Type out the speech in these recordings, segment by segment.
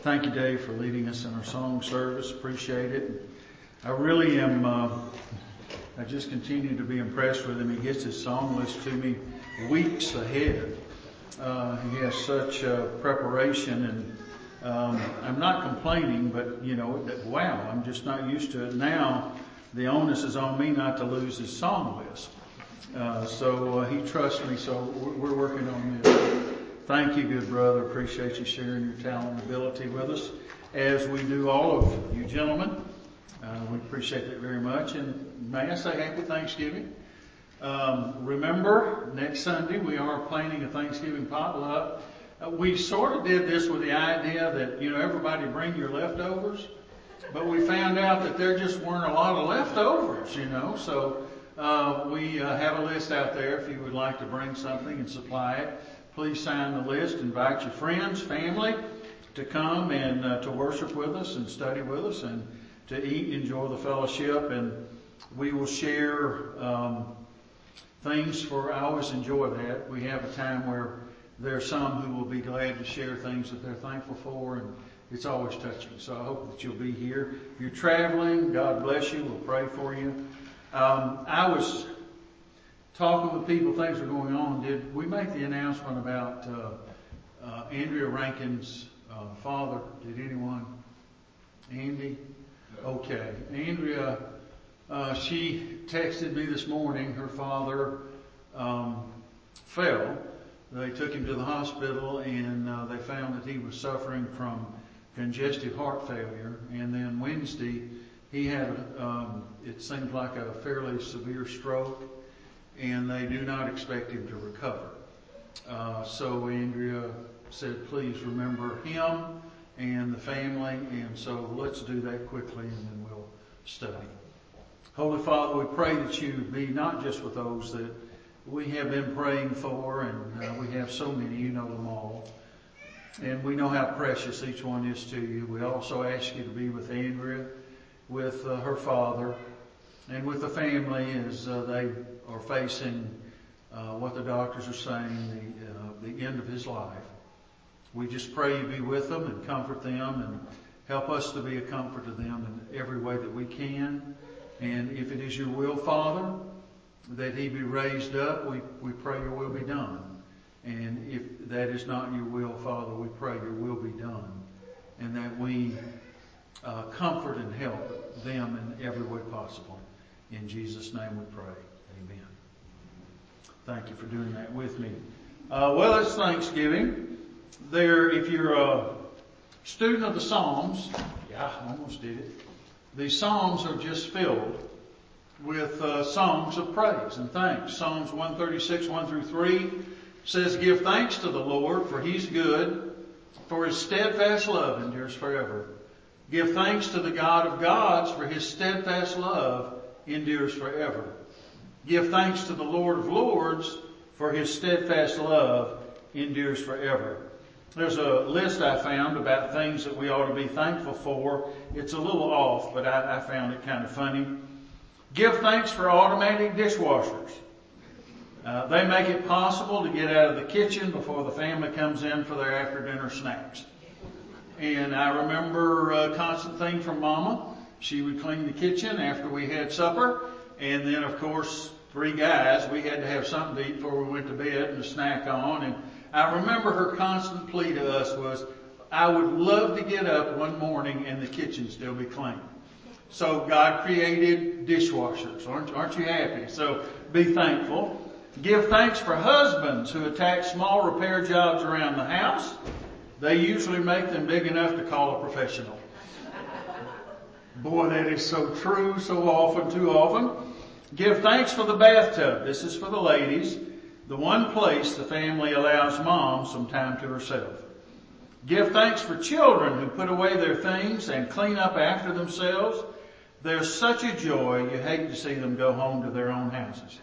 Thank you, Dave, for leading us in our song service. Appreciate it. I really am, I just continue to be impressed with him. He gets his song list to me weeks ahead. He has such preparation, and I'm not complaining, but, wow, I'm just not used to it. Now, the onus is on me not to lose his song list. So he trusts me, so we're working on this. Thank you, good brother. Appreciate you sharing your talent and ability with us, as we do all of you gentlemen. We appreciate that very much. And may I say happy Thanksgiving. Remember, next Sunday we are planning a Thanksgiving potluck. We sort of did this with the idea that, everybody bring your leftovers. But we found out that there just weren't a lot of leftovers, So we have a list out there if you would like to bring something and supply it. Please sign the list. Invite your friends, family to come and to worship with us and study with us and to eat and enjoy the fellowship. And we will share things I always enjoy that. We have a time where there are some who will be glad to share things that they're thankful for, and it's always touching. So I hope that you'll be here. If you're traveling, God bless you. We'll pray for you. I was talking with people, things were going on. Did we make the announcement about Andrea Rankin's father? Did anyone? Andy? Okay. Andrea, she texted me this morning. Her father fell. They took him to the hospital, and they found that he was suffering from congestive heart failure. And then Wednesday, he had, it seemed like a fairly severe stroke, and they do not expect him to recover. So Andrea said, please remember him and the family, and so let's do that quickly, and then we'll study. Holy Father, we pray that you be not just with those that we have been praying for, and we have so many, you know them all. And we know how precious each one is to you. We also ask you to be with Andrea, with her father, and with the family as they are facing what the doctors are saying, the end of his life. We just pray you be with them and comfort them and help us to be a comfort to them in every way that we can. And if it is your will, Father, that he be raised up, we pray your will be done. And if that is not your will, Father, we pray your will be done. And that we comfort and help them in every way possible. In Jesus' name we pray. Amen. Thank you for doing that with me. Well, it's Thanksgiving. If you're a student of the Psalms, I almost did it. The Psalms are just filled with songs of praise and thanks. Psalms 136, 1 through 3 says, give thanks to the Lord, for he's good, for his steadfast love endures forever. Give thanks to the God of gods, for his steadfast love endures forever. Give thanks to the Lord of lords, for his steadfast love endures forever. There's a list I found about things that we ought to be thankful for. It's a little off, but I found it kind of funny. Give thanks for automatic dishwashers. They make it possible to get out of the kitchen before the family comes in for their after-dinner snacks. And I remember a constant thing from Mama. She would clean the kitchen after we had supper. And then, of course, 3 guys, we had to have something to eat before we went to bed and a snack on. And I remember her constant plea to us was, I would love to get up one morning and the kitchen still be clean. So God created dishwashers. Aren't you happy? So be thankful. Give thanks for husbands who attack small repair jobs around the house. They usually make them big enough to call a professional. Boy, that is so true so often, too often. Give thanks for the bathtub. This is for the ladies. The one place the family allows mom some time to herself. Give thanks for children who put away their things and clean up after themselves. There's such a joy, you hate to see them go home to their own houses.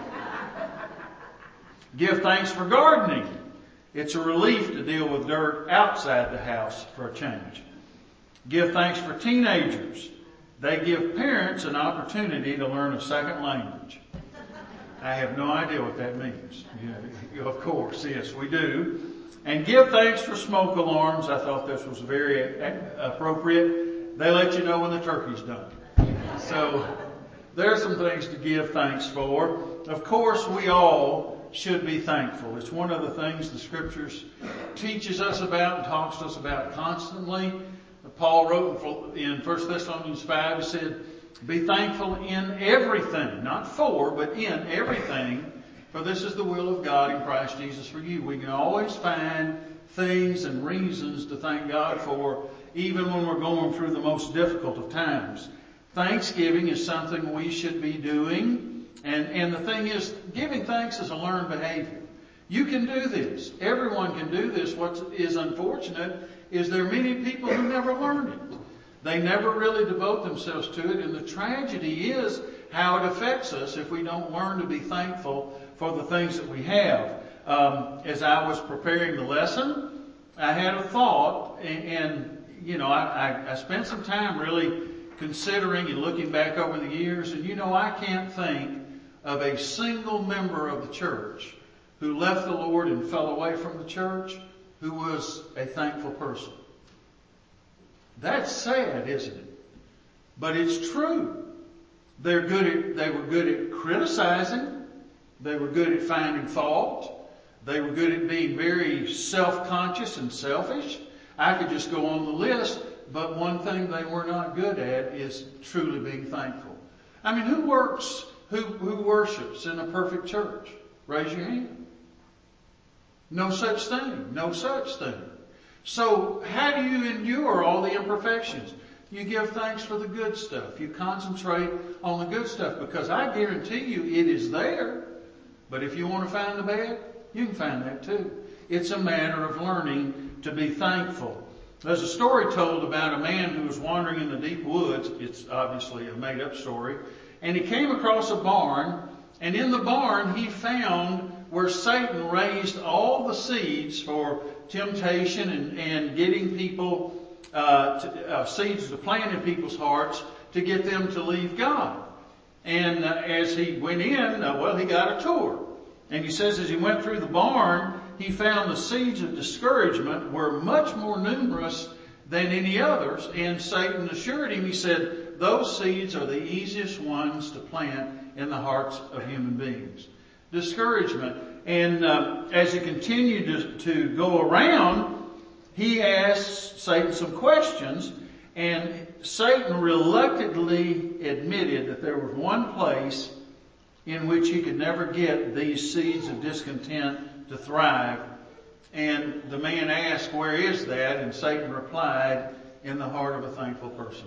Give thanks for gardening. It's a relief to deal with dirt outside the house for a change. Give thanks for teenagers. They give parents an opportunity to learn a second language. I have no idea what that means. Yeah, of course, yes, we do. And give thanks for smoke alarms. I thought this was very appropriate. They let you know when the turkey's done. So there are some things to give thanks for. Of course, we all should be thankful. It's one of the things the Scriptures teaches us about and talks to us about constantly. Paul wrote in 1 Thessalonians 5, he said, be thankful in everything, not for, but in everything, for this is the will of God in Christ Jesus for you. We can always find things and reasons to thank God for, even when we're going through the most difficult of times. Thanksgiving is something we should be doing. And the thing is, giving thanks is a learned behavior. You can do this. Everyone can do this. What is unfortunate is there are many people who never learn it. They never really devote themselves to it. And the tragedy is how it affects us if we don't learn to be thankful for the things that we have. As I was preparing the lesson, I had a thought, and I spent some time really considering and looking back over the years, and I can't think of a single member of the church who left the Lord and fell away from the church who was a thankful person. That's sad, isn't it? But it's true. They were good at criticizing. They were good at finding fault. They were good at being very self-conscious and selfish. I could just go on the list, but one thing they were not good at is truly being thankful. I mean, who worships in a perfect church? Raise your hand. No such thing. No such thing. So how do you endure all the imperfections? You give thanks for the good stuff. You concentrate on the good stuff, because I guarantee you it is there. But if you want to find the bad, you can find that too. It's a matter of learning to be thankful. There's a story told about a man who was wandering in the deep woods. It's obviously a made-up story. And he came across a barn, and in the barn he found where Satan raised all the seeds for temptation and getting people, seeds to plant in people's hearts to get them to leave God. And as he went in, he got a tour. And he says as he went through the barn, he found the seeds of discouragement were much more numerous than any others. And Satan assured him, he said, those seeds are the easiest ones to plant in the hearts of human beings. Discouragement. And as he continued to go around, he asked Satan some questions. And Satan reluctantly admitted that there was one place in which he could never get these seeds of discontent to thrive. And the man asked, where is that? And Satan replied, in the heart of a thankful person.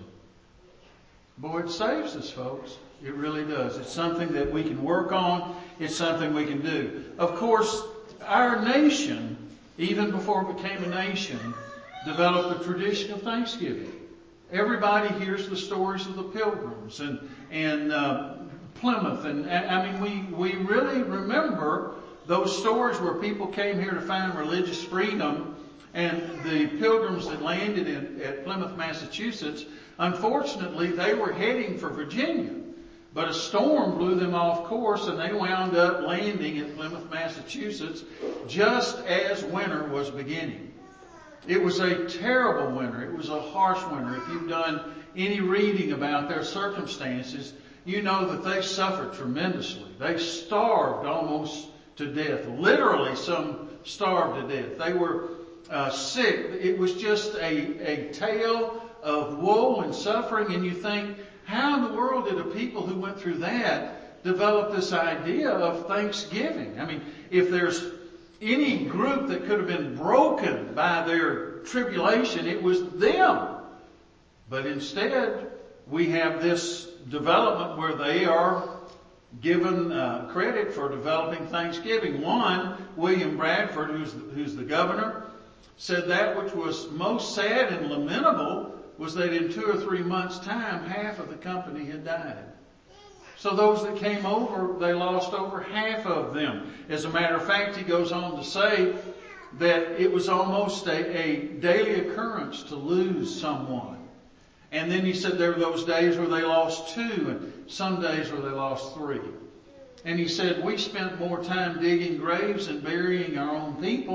Boy, it saves us, folks. It really does. It's something that we can work on. It's something we can do. Of course, our nation, even before it became a nation, developed a tradition of Thanksgiving. Everybody hears the stories of the Pilgrims and Plymouth, and we really remember those stories where people came here to find religious freedom, and the Pilgrims that landed at Plymouth, Massachusetts, unfortunately they were heading for Virginia, but a storm blew them off course, and they wound up landing at Plymouth, Massachusetts, just as winter was beginning. It was a terrible winter. It was a harsh winter. If you've done any reading about their circumstances, you know that they suffered tremendously. They starved almost to death. Literally, some starved to death. They were sick. It was just a tale of woe and suffering. And you think, how in the world did a people who went through that develop this idea of Thanksgiving? I mean, if there's any group that could have been broken by their tribulation, it was them. But instead, we have this development where they are given credit for developing Thanksgiving. One, William Bradford, who's the governor, said that which was most sad and lamentable was that in 2 or 3 months' time, half of the company had died. So those that came over, they lost over half of them. As a matter of fact, he goes on to say that it was almost a daily occurrence to lose someone. And then he said there were those days where they lost 2 and some days where they lost 3. And he said we spent more time digging graves and burying our own people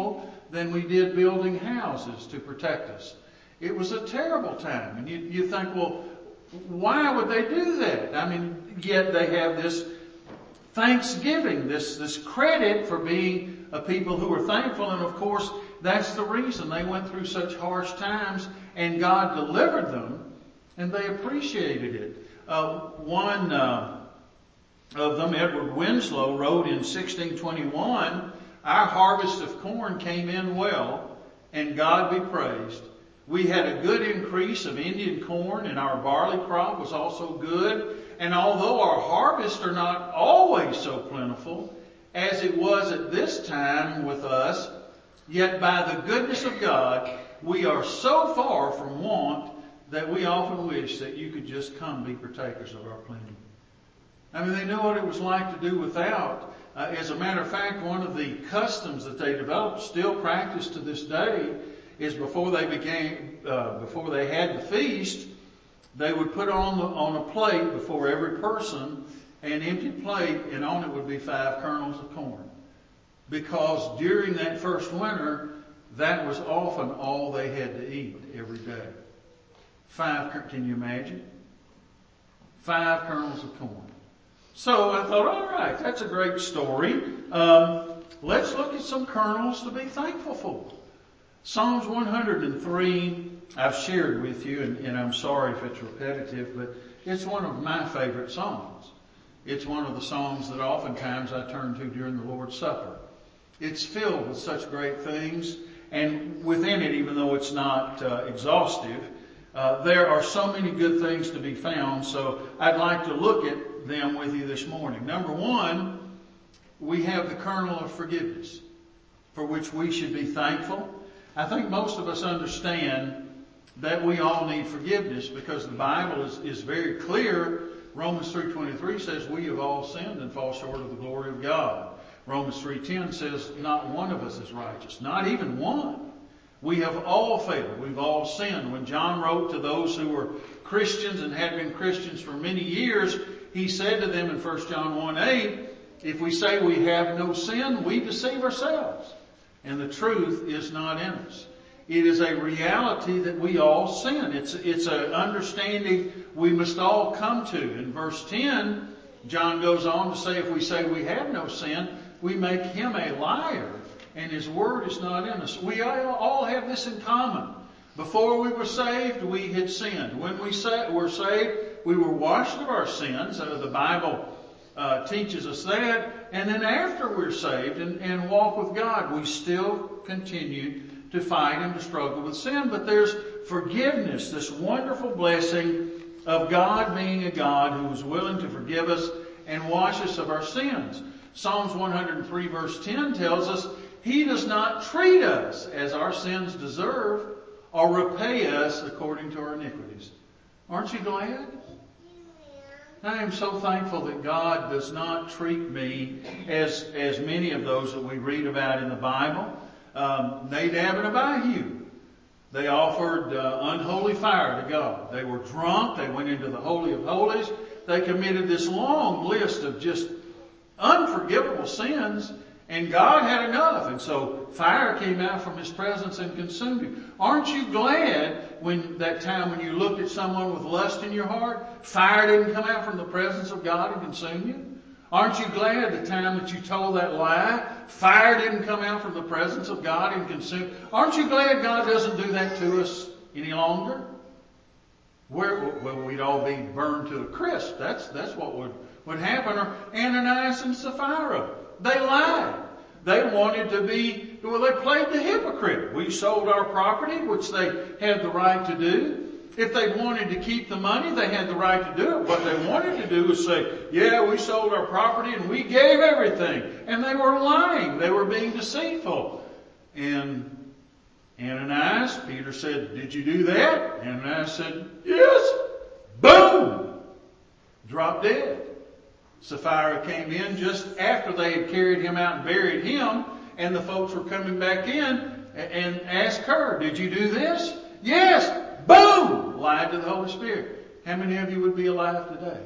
than we did building houses to protect us. It was a terrible time. And you think, well, why would they do that? I mean, yet they have this thanksgiving, this credit for being a people who are thankful. And of course, that's the reason they went through such harsh times and God delivered them and they appreciated it. One of them, Edward Winslow, wrote in 1621, "Our harvest of corn came in well, and God be praised. We had a good increase of Indian corn, and our barley crop was also good. And although our harvests are not always so plentiful as it was at this time with us, yet by the goodness of God, we are so far from want that we often wish that you could just come be partakers of our plenty." I mean, they knew what it was like to do without. As a matter of fact, one of the customs that they developed, still practiced to this day, is before they had the feast, they would put on a plate before every person an empty plate, and on it would be 5 kernels of corn. Because during that first winter, that was often all they had to eat every day. 5, can you imagine? 5 kernels of corn. So I thought, all right, that's a great story. Let's look at some kernels to be thankful for. Psalms 103, I've shared with you, and I'm sorry if it's repetitive, but it's one of my favorite songs. It's one of the songs that oftentimes I turn to during the Lord's Supper. It's filled with such great things, and within it, even though it's not exhaustive, there are so many good things to be found, so I'd like to look at them with you this morning. Number one, we have the kernel of forgiveness, for which we should be thankful. I think most of us understand that we all need forgiveness because the Bible is very clear. Romans 3:23 says we have all sinned and fall short of the glory of God. Romans 3:10 says not one of us is righteous, not even one. We have all failed. We've all sinned. When John wrote to those who were Christians and had been Christians for many years, he said to them in 1 John 1:8, if we say we have no sin, we deceive ourselves, and the truth is not in us. It is a reality that we all sin. It's an understanding we must all come to. In verse 10, John goes on to say if we say we have no sin, we make him a liar, and his word is not in us. We all have this in common. Before we were saved, we had sinned. When we were saved, we were washed of our sins. The Bible teaches us that. And then after we're saved and walk with God, we still continue to fight and to struggle with sin. But there's forgiveness, this wonderful blessing of God being a God who is willing to forgive us and wash us of our sins. Psalms 103 verse 10 tells us He does not treat us as our sins deserve or repay us according to our iniquities. Aren't you glad? I am so thankful that God does not treat me as many of those that we read about in the Bible. Nadab and Abihu, they offered unholy fire to God. They were drunk. They went into the Holy of Holies. They committed this long list of just unforgivable sins, and God had enough. And so fire came out from His presence and consumed him. Aren't you glad when that time when you looked at someone with lust in your heart, fire didn't come out from the presence of God and consume you? Aren't you glad the time that you told that lie, fire didn't come out from the presence of God and consume? Aren't you glad God doesn't do that to us any longer? Well, we'd all be burned to a crisp. That's what would happen. Or Ananias and Sapphira, they lied. They wanted to be, they played the hypocrite. We sold our property, which they had the right to do. If they wanted to keep the money, they had the right to do it. What they wanted to do was say, yeah, we sold our property and we gave everything. And they were lying. They were being deceitful. And Ananias, Peter said, did you do that? Ananias said, yes. Boom! Dropped dead. Sapphira came in just after they had carried him out and buried him, and the folks were coming back in and asked her, did you do this? Yes. Boom! Lied to the Holy Spirit. How many of you would be alive today?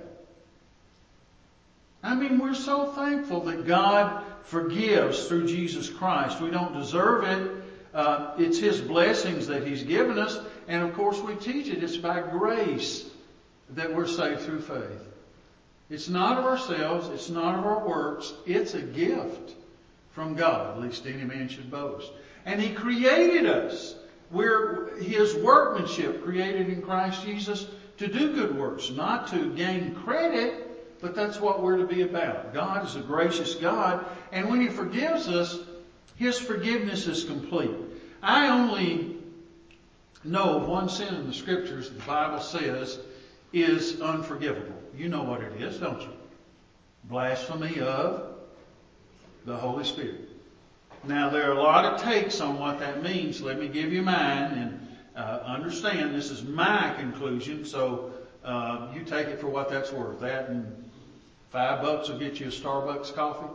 I mean, we're so thankful that God forgives through Jesus Christ. We don't deserve it. It's His blessings that He's given us. And of course we teach it. It's by grace that we're saved through faith. It's not of ourselves. It's not of our works. It's a gift from God, lest any man should boast. And He created us. We're His workmanship, created in Christ Jesus to do good works, not to gain credit, but that's what we're to be about. God is a gracious God, and when He forgives us, His forgiveness is complete. I only know of one sin in the Scriptures the Bible says is unforgivable. You know what it is, don't you? Blasphemy of the Holy Spirit. Now, there are a lot of takes on what that means. Let me give you mine, and understand this is my conclusion, so you take it for what that's worth. That and $5 will get you a Starbucks coffee.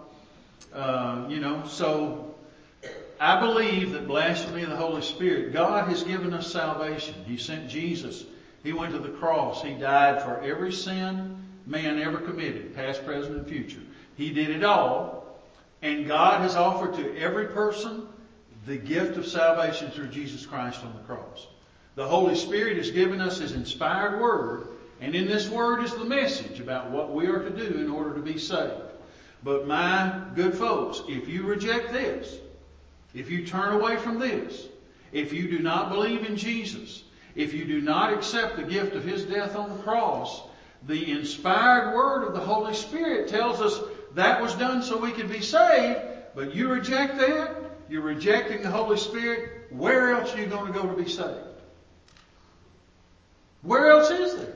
So I believe that blasphemy of the Holy Spirit, God has given us salvation. He sent Jesus. He went to the cross. He died for every sin man ever committed, past, present, and future. He did it all. And God has offered to every person the gift of salvation through Jesus Christ on the cross. The Holy Spirit has given us His inspired Word, and in this Word is the message about what we are to do in order to be saved. But my good folks, if you reject this, if you turn away from this, if you do not believe in Jesus, if you do not accept the gift of His death on the cross, the inspired Word of the Holy Spirit tells us that was done so we could be saved, but you reject that, you're rejecting the Holy Spirit. Where else are you going to go to be saved? Where else is there?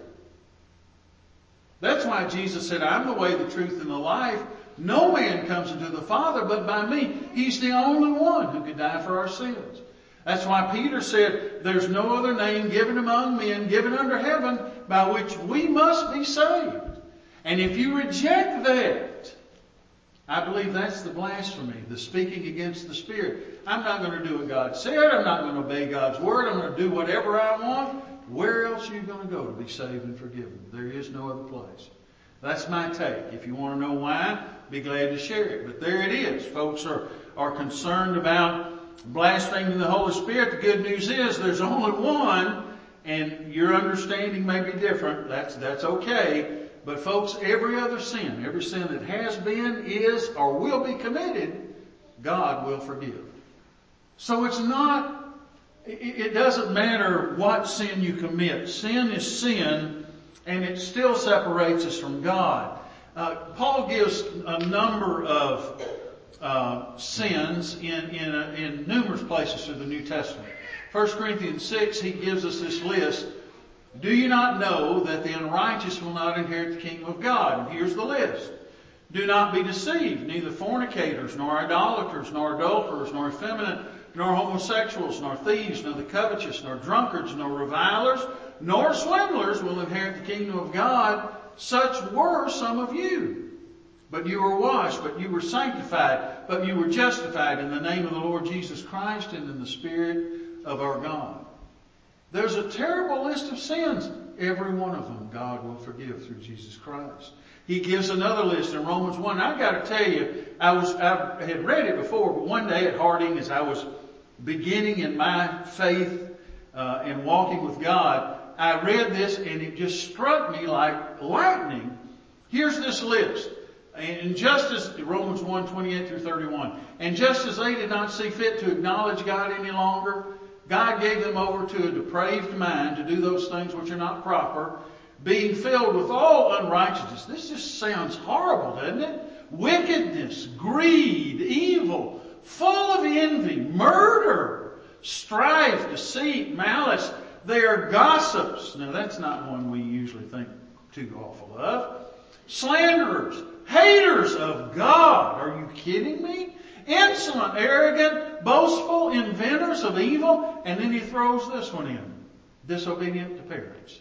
That's why Jesus said, I'm the way, the truth, and the life. No man comes into the Father but by me. He's the only one who could die for our sins. That's why Peter said, there's no other name given among men, given under heaven, by which we must be saved. And if you reject that, I believe that's the blasphemy, the speaking against the Spirit. I'm not going to do what God said. I'm not going to obey God's Word. I'm going to do whatever I want. Where else are you going to go to be saved and forgiven? There is no other place. That's my take. If you want to know why, be glad to share it. But there it is. Folks are concerned about blaspheming the Holy Spirit. The good news is there's only one, and your understanding may be different. That's okay. But folks, every other sin, every sin that has been, is, or will be committed, God will forgive. So it doesn't matter what sin you commit. Sin is sin, and it still separates us from God. Paul gives a number of sins in numerous places through the New Testament. 1 Corinthians 6, he gives us this list. Do you not know that the unrighteous will not inherit the kingdom of God? And here's the list. Do not be deceived. Neither fornicators, nor idolaters, nor adulterers, nor effeminate, nor homosexuals, nor thieves, nor the covetous, nor drunkards, nor revilers, nor swindlers will inherit the kingdom of God. Such were some of you. But you were washed, but you were sanctified, but you were justified in the name of the Lord Jesus Christ and in the Spirit of our God. There's a terrible list of sins. Every one of them God will forgive through Jesus Christ. He gives another list in Romans 1. I've got to tell you, I had read it before, but one day at Harding, as I was beginning in my faith and walking with God, I read this and it just struck me like lightning. Here's this list. And just as Romans 1, 28 through 31. And just as they did not see fit to acknowledge God any longer, God gave them over to a depraved mind to do those things which are not proper, being filled with all unrighteousness. This just sounds horrible, doesn't it? Wickedness, greed, evil, full of envy, murder, strife, deceit, malice. They are gossips. Now that's not one we usually think too awful of. Slanderers, haters of God. Are you kidding me? Insolent, arrogant, boastful, inventors of evil. And then he throws this one in. Disobedient to parents.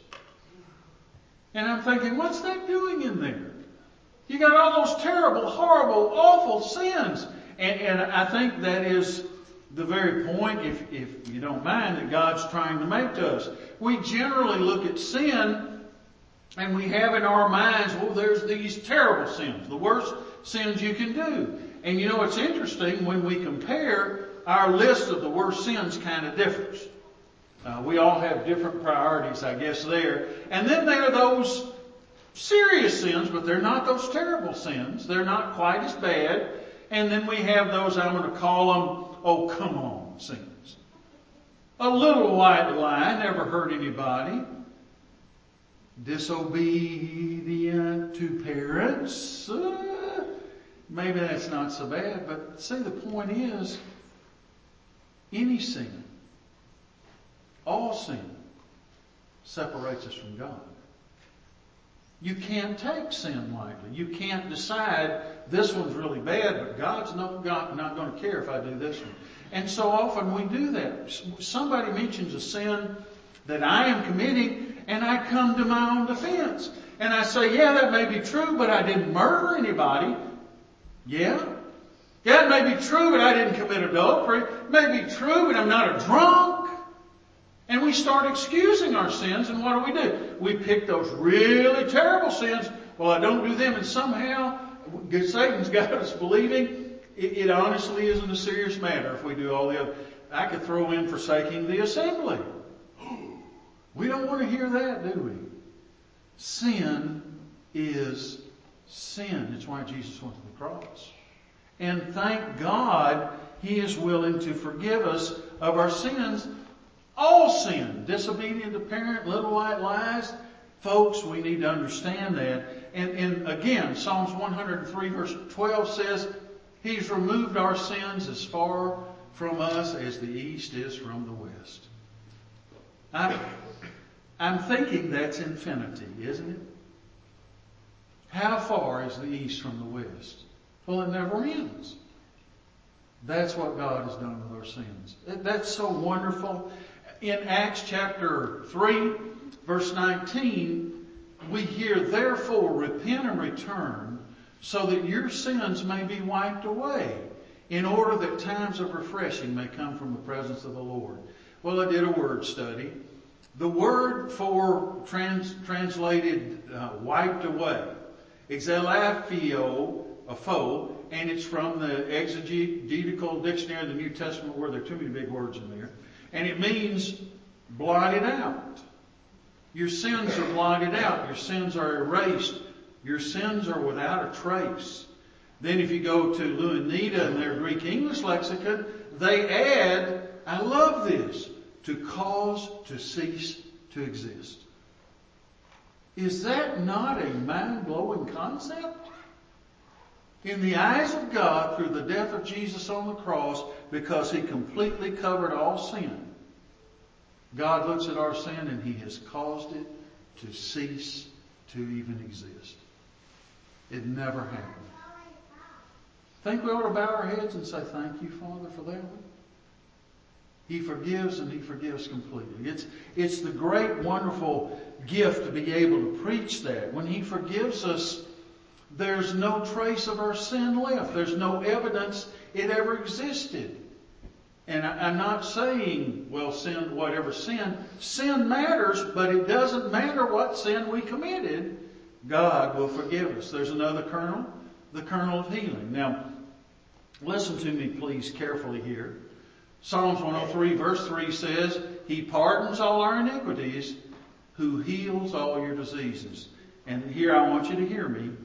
And I'm thinking, what's that doing in there? You got all those terrible, horrible, awful sins. And I think that is the very point, if you don't mind, that God's trying to make to us. We generally look at sin and we have in our minds, well, there's these terrible sins, the worst sins you can do. And you know, it's interesting when we compare our list of the worst sins kind of differs. We all have different priorities, I guess, there. And then there are those serious sins, but they're not those terrible sins. They're not quite as bad. And then we have those, I'm going to call them, oh, come on sins. A little white lie never hurt anybody. Disobedient to parents. Maybe that's not so bad, but see, the point is, any sin, all sin, separates us from God. You can't take sin lightly. You can't decide this one's really bad, but God's not going to care if I do this one. And so often we do that. Somebody mentions a sin that I am committing, and I come to my own defense. And I say, yeah, that may be true, but I didn't murder anybody. Yeah, it may be true, but I didn't commit adultery. It may be true, but I'm not a drunk. And we start excusing our sins, and what do? We pick those really terrible sins. Well, I don't do them, and somehow Satan's got us believing it honestly isn't a serious matter if we do all the other. I could throw in forsaking the assembly. We don't want to hear that, do we? Sin is sin. It's why Jesus went to the cross. And thank God He is willing to forgive us of our sins. All sin. Disobedient to parent, little white lies. Folks, we need to understand that. And again, Psalms 103 verse 12 says, He's removed our sins as far from us as the east is from the west. I'm thinking that's infinity, isn't it? How far is the east from the west? Well, it never ends. That's what God has done with our sins. That's so wonderful. In Acts chapter 3, verse 19, we hear, therefore, repent and return, so that your sins may be wiped away, in order that times of refreshing may come from the presence of the Lord. Well, I did a word study. The word for translated wiped away is elafio, and it's from the Exegetical Dictionary of the New Testament, where there are too many big words in there. And it means blotted out. Your sins are blotted out. Your sins are erased. Your sins are without a trace. Then if you go to Louis-Nida in their Greek English lexicon, they add, I love this, to cause to cease to exist. Is that not a mind-blowing concept? In the eyes of God, through the death of Jesus on the cross, because He completely covered all sin, God looks at our sin and He has caused it to cease to even exist. It never happened. Think we ought to bow our heads and say, thank you, Father, for that one? He forgives, and He forgives completely. It's the great, wonderful gift to be able to preach that. When He forgives us, there's no trace of our sin left. There's no evidence it ever existed. And I'm not saying, well, sin, whatever sin. Sin matters, but it doesn't matter what sin we committed. God will forgive us. There's another kernel, the kernel of healing. Now, listen to me, please, carefully here. Psalms 103 verse 3 says, He pardons all our iniquities, who heals all your diseases. And here I want you to hear me.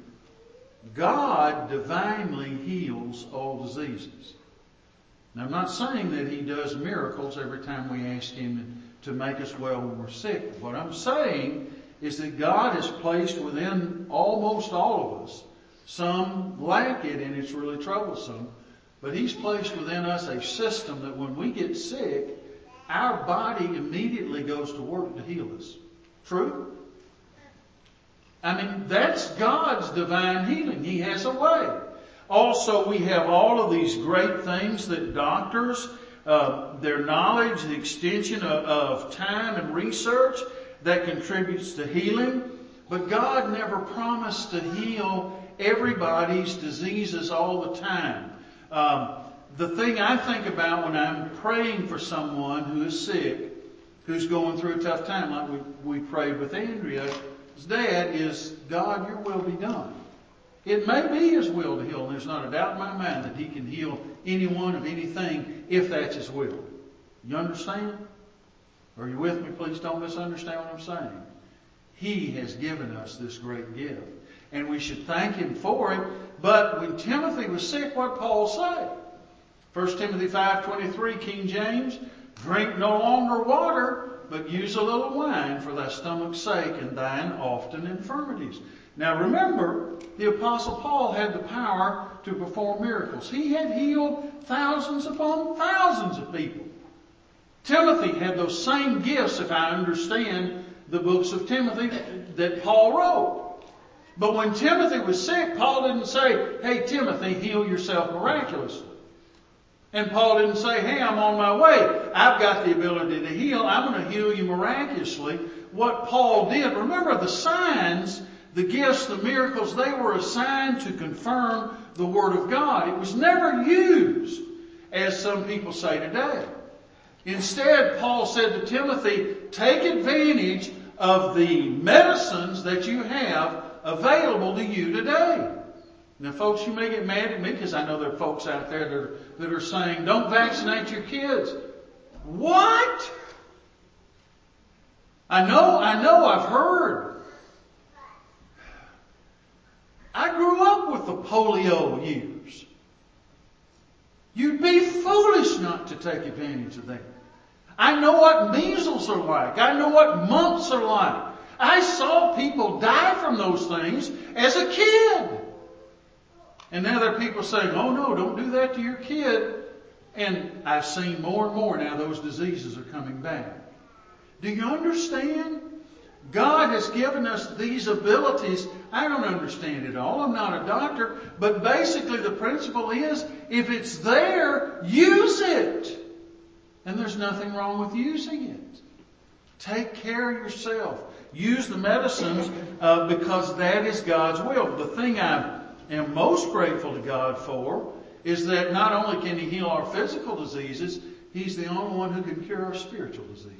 God divinely heals all diseases. Now, I'm not saying that He does miracles every time we ask Him to make us well when we're sick. What I'm saying is that God has placed within almost all of us, some lack it and it's really troublesome, but He's placed within us a system that when we get sick, our body immediately goes to work to heal us. True? I mean, that's God's divine healing. He has a way. Also, we have all of these great things that doctors, their knowledge, the extension of time and research that contributes to healing. But God never promised to heal everybody's diseases all the time. The thing I think about when I'm praying for someone who is sick, who's going through a tough time, like we prayed with Andrea's dad, is, God, your will be done. It may be His will to heal, and there's not a doubt in my mind that He can heal anyone of anything if that's His will. You understand? Are you with me? Please don't misunderstand what I'm saying. He has given us this great gift. And we should thank Him for it. But when Timothy was sick, what did Paul say? 1 Timothy 5:23, King James, drink no longer water, but use a little wine for thy stomach's sake and thine often infirmities. Now remember, the Apostle Paul had the power to perform miracles. He had healed thousands upon thousands of people. Timothy had those same gifts, if I understand the books of Timothy that Paul wrote. But when Timothy was sick, Paul didn't say, hey, Timothy, heal yourself miraculously. And Paul didn't say, hey, I'm on my way. I've got the ability to heal. I'm going to heal you miraculously. What Paul did, remember the signs, the gifts, the miracles, they were assigned to confirm the Word of God. It was never used, as some people say today. Instead, Paul said to Timothy, take advantage of the medicines that you have available to you today. Now, folks, you may get mad at me because I know there are folks out there that are saying, don't vaccinate your kids. What? I know, I've heard. I grew up with the polio years. You'd be foolish not to take advantage of that. I know what measles are like. I know what mumps are like. I saw people die from those things as a kid. And now there are people saying, oh no, don't do that to your kid. And I've seen more and more now those diseases are coming back. Do you understand? God has given us these abilities. I don't understand it all. I'm not a doctor. But basically the principle is, if it's there, use it. And there's nothing wrong with using it. Take care of yourself. Use the medicines because that is God's will. The thing I am most grateful to God for is that not only can He heal our physical diseases, He's the only one who can cure our spiritual diseases.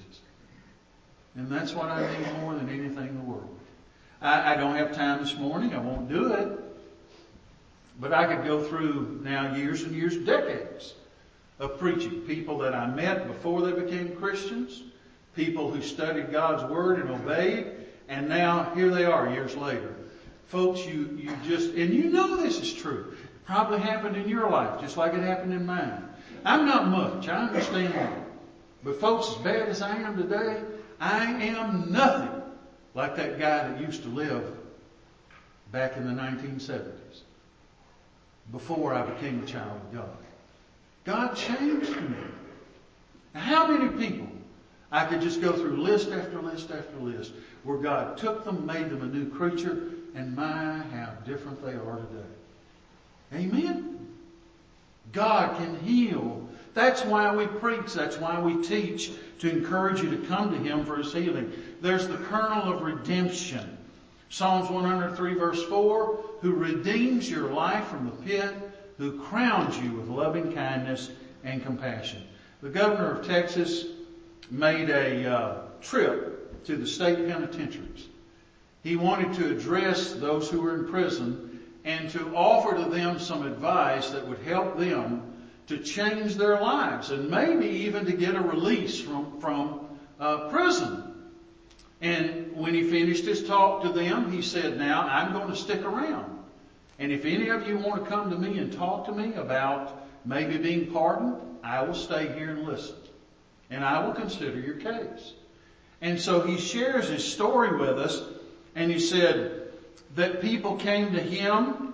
And that's what I need more than anything in the world. I don't have time this morning. I won't do it. But I could go through now years and years, decades of preaching. People that I met before they became Christians. People who studied God's Word and obeyed. And now here they are years later. Folks, you just, and you know this is true. It probably happened in your life just like it happened in mine. I'm not much. I understand that. But folks, as bad as I am today, I am nothing like that guy that used to live back in the 1970s. Before I became a child of God. God changed me. How many people? I could just go through list after list after list where God took them, made them a new creature, and my, how different they are today. Amen? God can heal. That's why we preach. That's why we teach, to encourage you to come to Him for His healing. There's the kernel of redemption. Psalms 103 verse 4, who redeems your life from the pit, who crowns you with loving kindness and compassion. The governor of Texas made a trip to the state penitentiaries. He wanted to address those who were in prison and to offer to them some advice that would help them to change their lives and maybe even to get a release from prison. And when he finished his talk to them, he said, now I'm going to stick around. And if any of you want to come to me and talk to me about maybe being pardoned, I will stay here and listen. And I will consider your case. And so he shares his story with us. And he said that people came to him,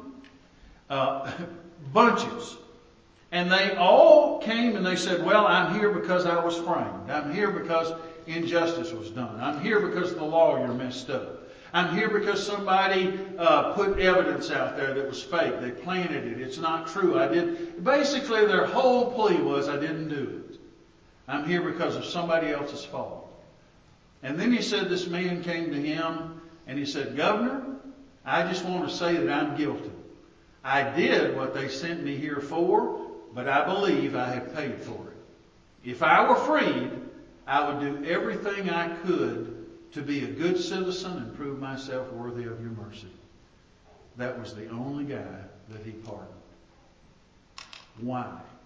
bunches. And they all came and they said, well, I'm here because I was framed. I'm here because injustice was done. I'm here because the lawyer messed up. I'm here because somebody put evidence out there that was fake. They planted it. It's not true. Basically, their whole plea was, I didn't do it. I'm here because of somebody else's fault. And then he said this man came to him and he said, Governor, I just want to say that I'm guilty. I did what they sent me here for, but I believe I have paid for it. If I were freed, I would do everything I could to be a good citizen and prove myself worthy of your mercy. That was the only guy that he pardoned. Why?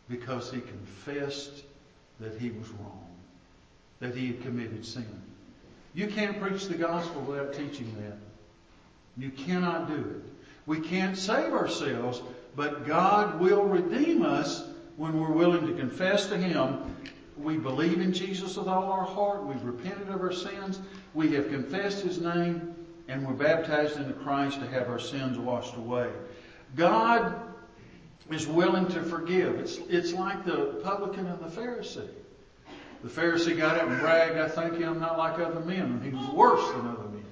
because he confessed that he was wrong, that he had committed sin. You can't preach the gospel without teaching that. You cannot do it. We can't save ourselves, but God will redeem us when we're willing to confess to Him. We believe in Jesus with all our heart. We've repented of our sins. We have confessed His name, and we're baptized into Christ to have our sins washed away. God is willing to forgive. It's like the publican and the Pharisee. The Pharisee got up and bragged, "I thank you I'm not like other men," and he was worse than other men.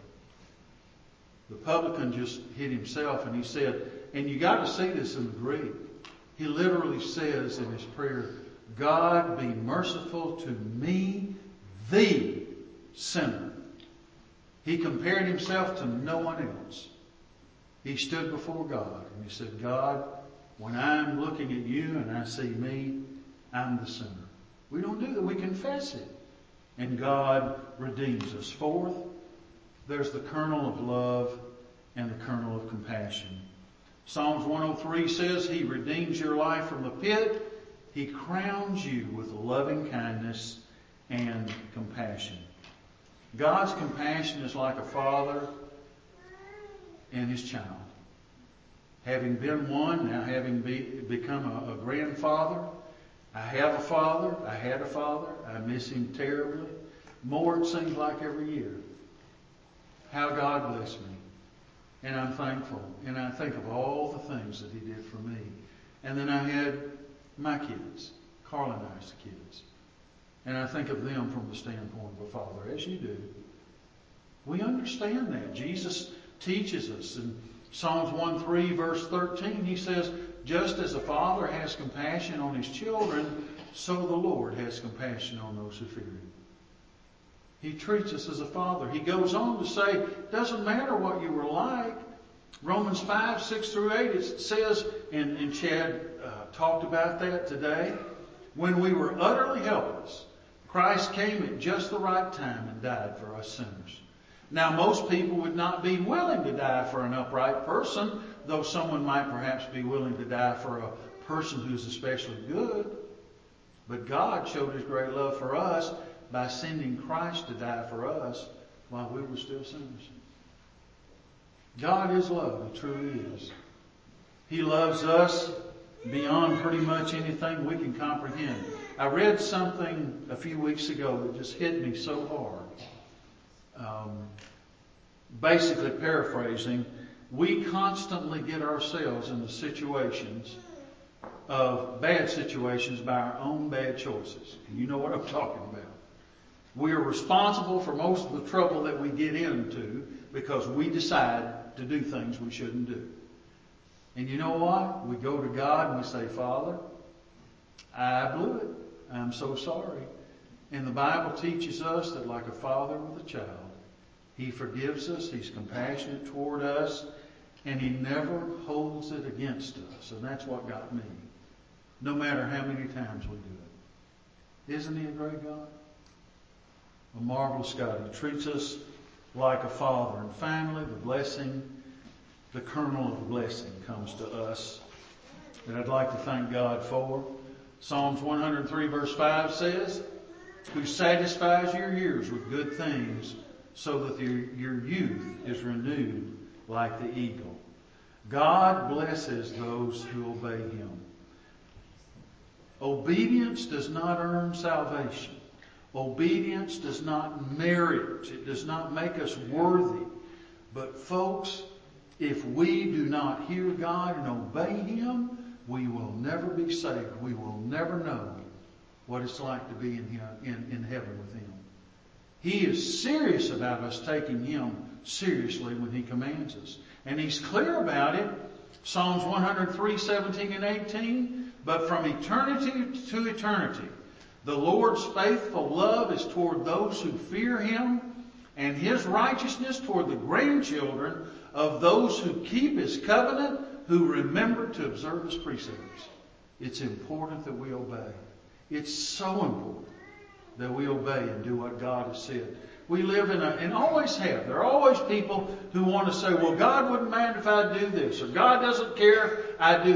The publican just hit himself, and he said, and you got to see this in the Greek. He literally says in his prayer, "God be merciful to me, the sinner." He compared himself to no one else. He stood before God and he said, "God, when I'm looking at you and I see me, I'm the sinner." We don't do that. We confess it. And God redeems us. Fourth, there's the kernel of love and the kernel of compassion. Psalms 103 says, He redeems your life from the pit. He crowns you with loving kindness and compassion. God's compassion is like a father and his child. Having been one, now having become a grandfather, I have a father, I had a father, I miss him terribly. More, it seems like, every year. How God blessed me. And I'm thankful. And I think of all the things that He did for me. And then I had my kids, Carl and I's kids. And I think of them from the standpoint of a father, as you do. We understand that. Jesus teaches us. In Psalms 1:3, verse 13, He says, "Just as a father has compassion on his children, so the Lord has compassion on those who fear Him." He treats us as a father. He goes on to say, it doesn't matter what you were like. Romans 5:6-8, it says, and Chad talked about that today, when we were utterly helpless, Christ came at just the right time and died for us sinners. Now, most people would not be willing to die for an upright person, though someone might perhaps be willing to die for a person who's especially good. But God showed His great love for us by sending Christ to die for us while we were still sinners. God is love. He truly is. He loves us beyond pretty much anything we can comprehend. I read something a few weeks ago that just hit me so hard. Basically paraphrasing, we constantly get ourselves into situations of bad situations by our own bad choices. You know what I'm talking about. We are responsible for most of the trouble that we get into because we decide to do things we shouldn't do. And you know what? We go to God and we say, "Father, I blew it. I'm so sorry." And the Bible teaches us that like a father with a child, He forgives us, He's compassionate toward us, and He never holds it against us. And that's what got me. No matter how many times we do it. Isn't He a great God? A marvelous God. He treats us like a father. And finally, the blessing, the kernel of blessing comes to us that I'd like to thank God for. Psalms 103 verse 5 says, "Who satisfies your years with good things so that your youth is renewed like the eagle." God blesses those who obey Him. Obedience does not earn salvation. Obedience does not merit. It does not make us worthy. But folks, if we do not hear God and obey Him, we will never be saved. We will never know what it's like to be in heaven with Him. He is serious about us taking Him seriously when He commands us. And He's clear about it. Psalms 103:17 and 18. "But from eternity to eternity, the Lord's faithful love is toward those who fear Him, and His righteousness toward the grandchildren of those who keep His covenant, who remember to observe His precepts." It's important that we obey. It's so important that we obey and do what God has said. We live and always have. There are always people who want to say, "Well, God wouldn't mind if I do this," or "God doesn't care if I do this."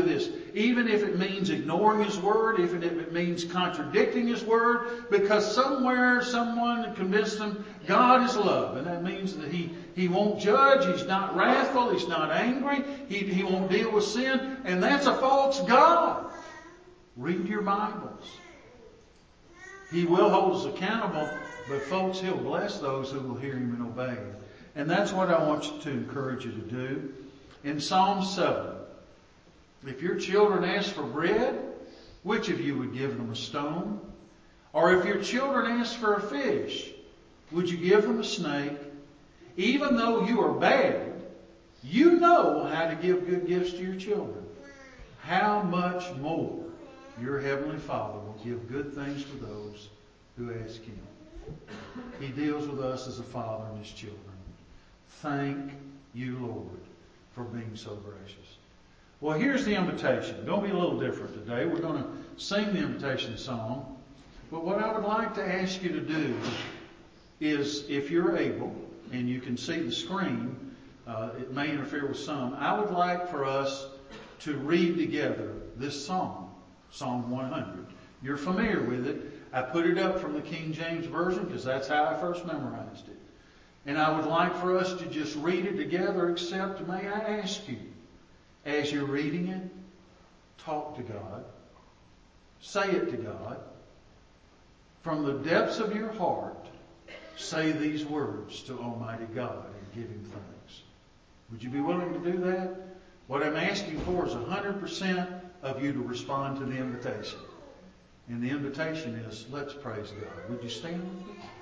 even if it means ignoring His Word, even if it means contradicting His Word, because somewhere someone convinced them God is love. And that means that He won't judge, He's not wrathful, He's not angry, He won't deal with sin, and that's a false God. Read your Bibles. He will hold us accountable, but folks, He'll bless those who will hear Him and obey Him. And that's what I want you to encourage you to do. In Psalm 7, if your children ask for bread, which of you would give them a stone? Or if your children ask for a fish, would you give them a snake? Even though you are bad, you know how to give good gifts to your children. How much more your Heavenly Father will give good things to those who ask Him. He deals with us as a father and His children. Thank you, Lord, for being so gracious. Well, here's the invitation. Going to be a little different today. We're going to sing the invitation song. But what I would like to ask you to do is, if you're able, and you can see the screen, it may interfere with some, I would like for us to read together this song, Psalm 100. You're familiar with it. I put it up from the King James Version because that's how I first memorized it. And I would like for us to just read it together, except may I ask you, as you're reading it, talk to God. Say it to God. From the depths of your heart, say these words to Almighty God and give Him thanks. Would you be willing to do that? What I'm asking for is 100% of you to respond to the invitation. And the invitation is, let's praise God. Would you stand with me?